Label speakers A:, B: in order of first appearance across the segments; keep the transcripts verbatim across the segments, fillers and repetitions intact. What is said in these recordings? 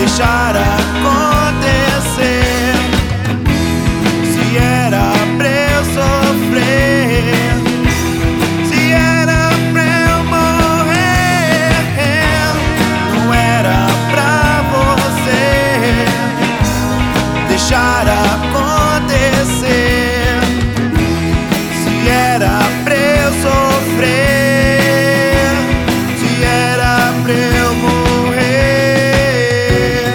A: deixar acontecer. Se era pra eu sofrer, se era pra eu morrer, não era pra você deixar acontecer. Se era pra eu sofrer, se era pra eu morrer.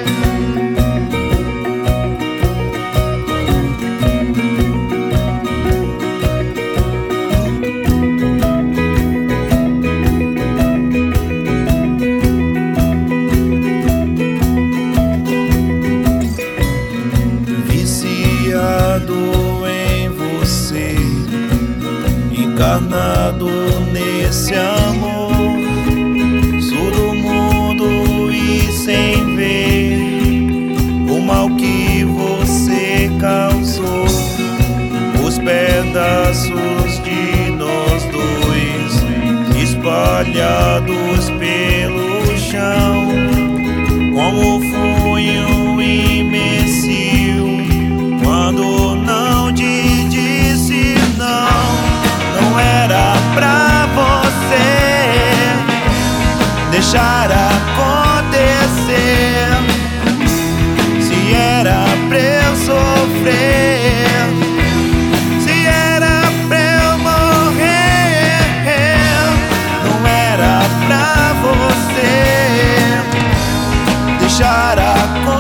A: Viciado em você, encarnado nesse amor, surdo, mudo e sem ver o mal que você causou. Os pedaços de nós dois espalhados pelo chão, como fui um imbecil quando não te disse não. Não era pra você deixar acontecer. Se era pra eu sofrer, se era pra eu morrer, não era pra você deixar acontecer.